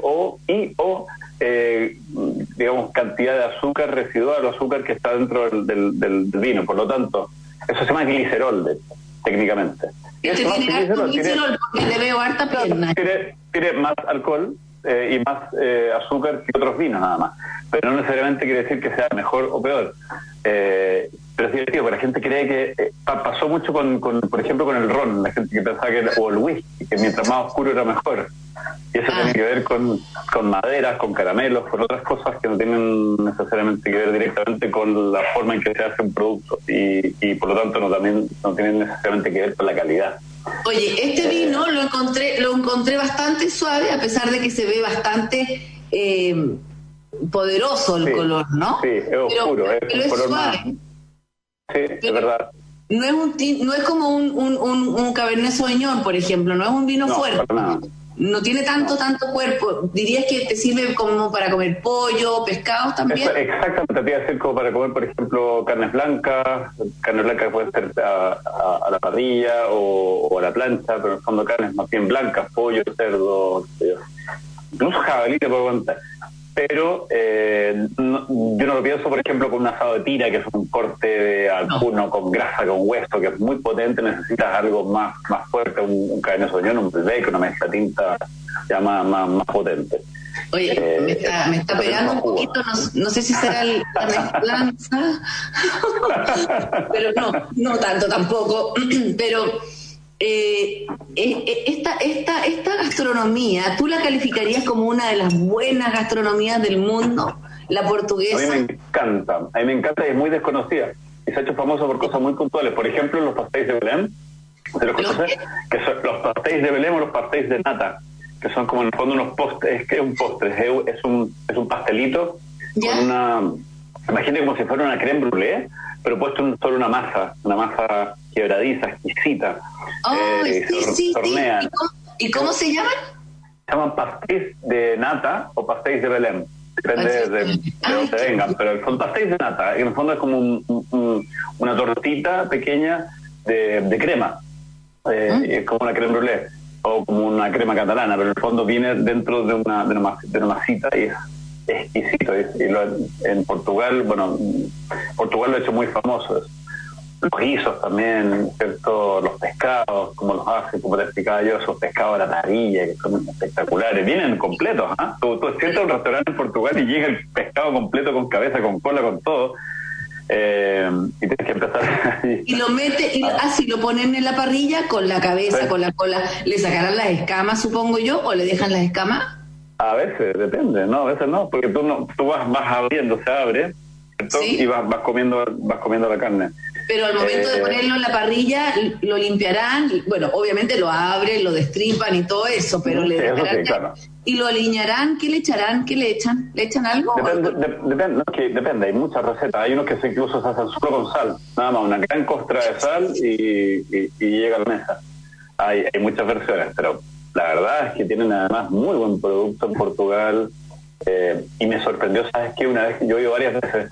digamos, cantidad de azúcar residual o azúcar que está dentro del vino. Por lo tanto, eso se llama glicerol, técnicamente. Este tiene harto glicerol porque le veo harta pierna. Tiene más alcohol y más azúcar que otros vinos, nada más. Pero no necesariamente quiere decir que sea mejor o peor. Pero sí, porque la gente cree que pasó mucho por ejemplo, con el ron. La gente que pensaba o el whisky, que mientras más oscuro era mejor. Y eso tiene que ver con maderas, con caramelos, con otras cosas que no tienen necesariamente que ver directamente con la forma en que se hace un producto. Y por lo tanto no tienen necesariamente que ver con la calidad. Oye, este vino lo encontré bastante suave, a pesar de que se ve bastante poderoso el color, ¿no? Sí, es oscuro, pero es color suave. Sí, es verdad. No es como un Cabernet Sauvignon, por ejemplo, no es un vino fuerte. No tiene tanto cuerpo. ¿Dirías que te sirve como para comer pollo, pescados también? Exactamente, te iba a decir como para comer, por ejemplo, carnes blancas. Carne blanca que puede ser a la parrilla o a la plancha, pero en el fondo carnes más bien blancas, pollo, cerdo, incluso jabalí te puedo contar. Pero yo no lo pienso, por ejemplo, con un asado de tira, que es un corte de alcuno con grasa, con hueso, que es muy potente. Necesitas algo más fuerte, un Cabernet Sauvignon, un Malbec, una mezcla tinta ya más potente. Oye, me está pegando un poquito, no sé si será la mezclanza, pero no tanto tampoco, pero... esta gastronomía, ¿tú la calificarías como una de las buenas gastronomías del mundo? La portuguesa. A mí me encanta y es muy desconocida. Y se ha hecho famoso por cosas muy puntuales. Por ejemplo, los pastéis de Belém. ¿Se los conoces? Que son los pastéis de Belém o los pastéis de nata, que son como en el fondo unos postres. Es que es un postre, es un pastelito con una... Imagínate como si fuera una crème brûlée, pero puesto sobre una masa quebradiza, exquisita. Sí. ¿Y cómo se llaman? Se llaman pastéis de nata o pastéis de Belém. Depende de dónde vengan, pero son pastéis de nata. En el fondo es como una tortita pequeña de crema. Es como una crème brûlée o como una crema catalana, pero en el fondo viene dentro de una masita y es exquisito. En Portugal, Portugal lo ha hecho muy famoso. Los guisos también, ¿cierto? Los pescados, como los hace, como te explicaba yo, esos pescados a la parrilla, que son espectaculares. Vienen completos, ¿ah? Tú sientas un restaurante en Portugal y llega el pescado completo, con cabeza, con cola, con todo. Y tienes que empezar. Y lo mete, si lo ponen en la parrilla, con la cabeza, con la cola, ¿le sacarán las escamas, supongo yo, o le dejan las escamas? A veces, depende, a veces no, porque tú vas abriendo, se abre, ¿cierto? ¿Sí? Y vas comiendo la carne. Pero al momento de ponerlo en la parrilla, lo limpiarán, bueno, obviamente lo abren, lo destripan y todo eso, pero le dejarán claro. Y lo aliñarán, ¿qué le echarán? ¿Qué le echan? ¿Le echan algo? Depende, hay muchas recetas, hay unos que incluso se hacen solo con sal, nada más, una gran costra de sal y llega a la mesa. Hay muchas versiones, pero la verdad es que tienen además muy buen producto en Portugal, y me sorprendió, ¿sabes qué? Una vez, yo he ido varias veces,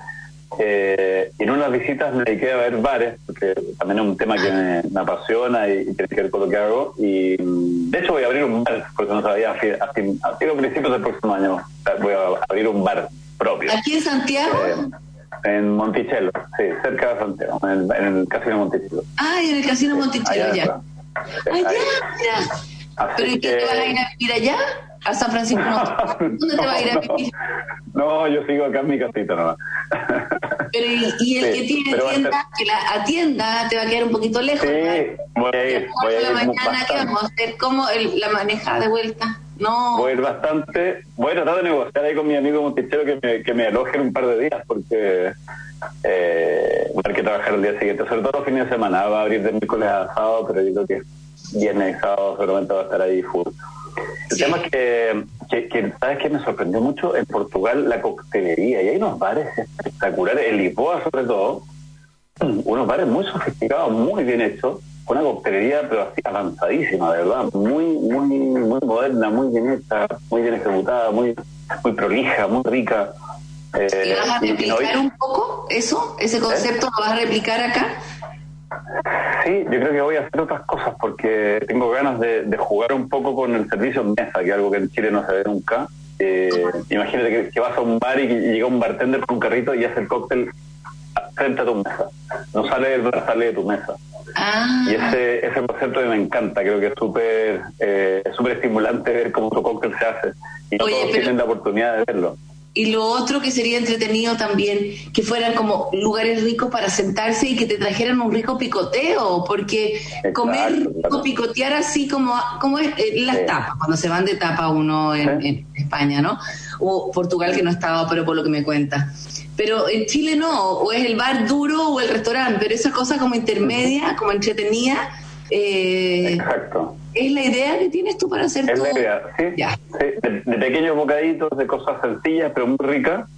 en unas visitas me dediqué a ver bares, porque también es un tema que me apasiona y tiene que ver con lo que hago, y de hecho voy a abrir un bar, porque no sabía, a principios del próximo año voy a abrir un bar propio. ¿Aquí en Santiago? En Monticello, sí, cerca de Santiago, en el Casino Monticello. En el Casino Monticello, ya. Mira. ¿Pero y qué te vas a ir a vivir allá? ¿A San Francisco? ¿Dónde te vas a ir a vivir? No, yo sigo acá en mi casita nomás. Pero y el que tiene tienda, que la atienda, te va a quedar un poquito lejos. Sí, voy a ir. Mañana, ¿qué vamos a hacer? ¿Cómo la manejada de vuelta? No. Voy a ir bastante. Voy a tratar de negociar ahí con mi amigo Monticello que me alojen un par de días, porque voy a tener que trabajar el día siguiente, sobre todo los fines de semana. Va a abrir de miércoles a sábado, pero yo creo que viernes y sábado seguramente va a estar ahí full. El tema es que ¿sabes qué? Me sorprendió mucho en Portugal la coctelería, y hay unos bares espectaculares, en Lisboa sobre todo, unos bares muy sofisticados, muy bien hechos, con una coctelería pero así avanzadísima, de verdad, muy moderna, muy bien hecha, muy bien ejecutada, muy prolija, muy rica. ¿Y vas a replicar un poco eso? ¿Ese concepto lo vas a replicar acá? Sí, yo creo que voy a hacer otras cosas porque tengo ganas de jugar un poco con el servicio en mesa, que es algo que en Chile no se ve nunca. Imagínate que vas a un bar y llega un bartender con un carrito y hace el cóctel frente a tu mesa. No sale del bar, sale de tu mesa. Y ese concepto me encanta. Creo que es súper estimulante ver cómo tu cóctel se hace. Y no todos tienen la oportunidad de verlo. Y lo otro que sería entretenido también, que fueran como lugares ricos para sentarse y que te trajeran un rico picoteo, porque comer rico, picotear así como es las tapas, cuando se van de tapa uno en España, ¿no? O Portugal, que no he estado, pero por lo que me cuenta. Pero en Chile no, o es el bar duro o el restaurante, pero esa cosa como intermedia, como entretenida. Exacto. ¿Es la idea que tienes tú para hacer Es todo? la idea, sí. De pequeños bocaditos, de cosas sencillas pero muy ricas,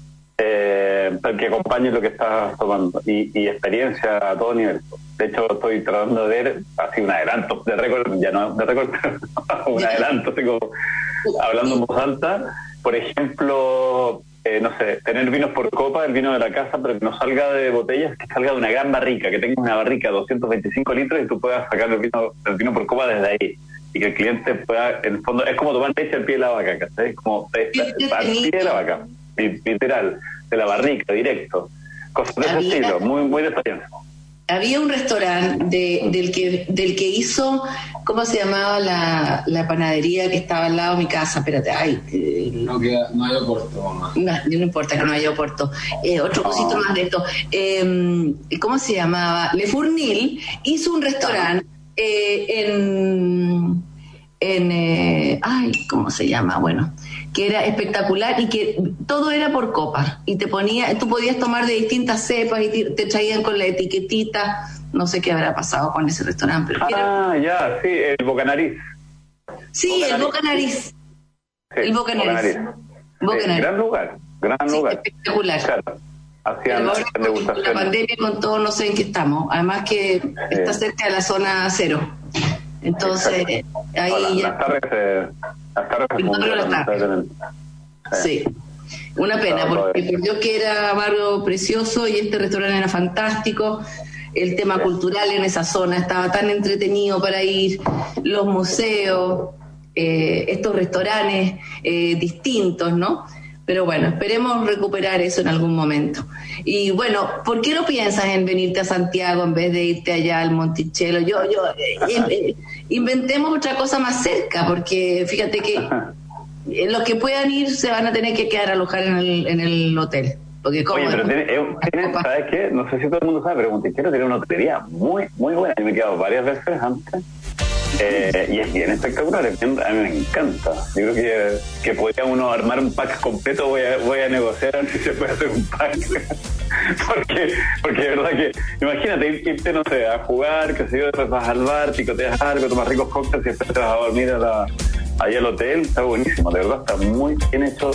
para que acompañe lo que estás tomando. Y experiencia a todo nivel. De hecho, estoy tratando de ver así un adelanto de récord, ya no de récord, un adelanto, tengo hablando en voz alta. Por ejemplo, no sé, tener vinos por copa, el vino de la casa, pero que no salga de botellas, que salga de una gran barrica, que tenga una barrica de 225 litros y tú puedas sacar el vino por copa desde ahí. Y que el cliente pueda, en el fondo, es como tomar leche al pie de la vaca, ¿cachai? Es como al pie de la vaca, literal, de la barrica, directo. Cosas de ese estilo, muy de experiencia. Había un restaurante del que hizo, ¿cómo se llamaba la panadería que estaba al lado de mi casa? Espérate, no hay Oporto, mamá. No importa que no haya Oporto. Otro cosito más de esto. ¿Cómo se llamaba? Le Fournil hizo un restaurante ¿cómo se llama? Bueno, que era espectacular y que todo era por copa y tú podías tomar de distintas cepas y te traían con la etiquetita. No sé qué habrá pasado con ese restaurante, pero ya, sí, el Bocanariz. Sí, el Bocanariz. Sí, el Bocanariz. Gran lugar. Espectacular. Claro. Hacían degustaciones. La pandemia con todo, no sé en qué estamos. Además que está cerca de la zona cero. Entonces, ahí las tardes sí, una pena, porque por Dios que era barrio precioso y este restaurante era fantástico. El tema cultural en esa zona estaba tan entretenido para ir, los museos, estos restaurantes distintos, ¿no? Pero bueno, esperemos recuperar eso en algún momento. Y bueno, ¿por qué no piensas en venirte a Santiago en vez de irte allá al Monticello? Inventemos otra cosa más cerca, porque fíjate que los que puedan ir se van a tener que quedar a alojar en el hotel. Porque oye, pero ¿sabes qué? No sé si todo el mundo sabe, pero Monticello tiene una hotelería muy buena. Yo me he quedado varias veces antes. Y es bien espectacular, a mí me encanta. Yo creo que podría uno armar un pack completo. Voy a negociar a ver si se puede hacer un pack. porque de verdad que imagínate irte, no sé, a jugar, que se yo, después vas al bar, picoteas algo, tomas ricos cócteles y después te vas a dormir ahí al hotel. Está buenísimo, de verdad está muy bien hecho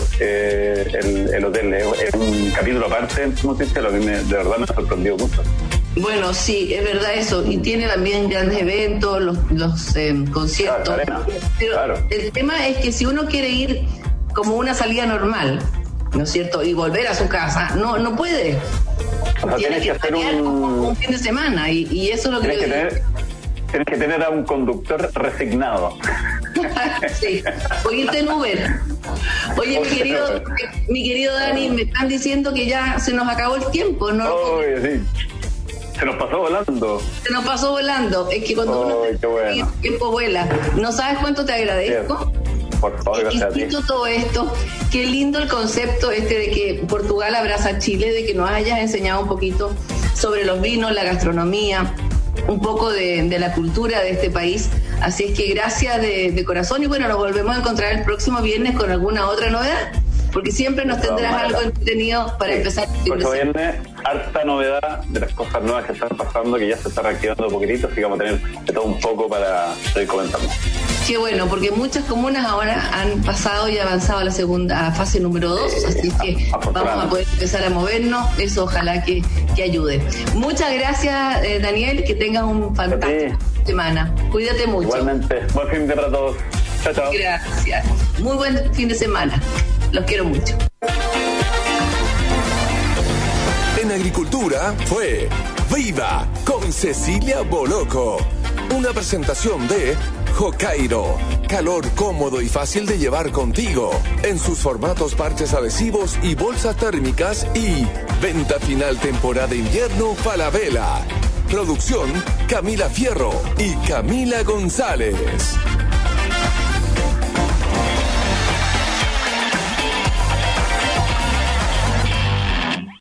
el hotel. Es un capítulo aparte en Monticello, a mí de verdad me ha sorprendido mucho. Bueno, sí, es verdad eso, y tiene también grandes eventos, los conciertos, pero el tema es que si uno quiere ir como una salida normal, ¿no es cierto?, y volver a su casa, no puede. O sea, tiene que hacer un fin de semana, y eso es lo que tienes que tener a un conductor resignado. Sí, o irte en Uber. Oye, mi querido Dani, me están diciendo que ya se nos acabó el tiempo, ¿no? Oye, sí. Se nos pasó volando. Es que cuando uno el tiempo vuela. ¿No sabes cuánto te agradezco? Por favor, gracias a ti. Todo esto, qué lindo el concepto de que Portugal abraza a Chile, de que nos hayas enseñado un poquito sobre los vinos, la gastronomía, un poco de la cultura de este país. Así es que gracias de corazón y bueno, nos volvemos a encontrar el próximo viernes con alguna otra novedad. porque siempre nos tendrás algo entretenido para empezar. Viernes, harta novedad de las cosas nuevas que están pasando, que ya se está reactivando un poquitito, así que vamos a tener de todo un poco para seguir comentando. Qué bueno, porque muchas comunas ahora han pasado y avanzado a la segunda fase número 2, así que vamos a poder empezar a movernos, eso ojalá que ayude. Muchas gracias, Daniel, que tengas un fantástico semana. Cuídate mucho. Igualmente, buen fin de para todos. Chao, chao. Gracias. Muy buen fin de semana. Los quiero mucho. En Agricultura fue Viva con Cecilia Boloco. Una presentación de Hokkaido. Calor cómodo y fácil de llevar contigo. En sus formatos parches adhesivos y bolsas térmicas. Y venta final temporada invierno Falabella. Producción Camila Fierro y Camila González.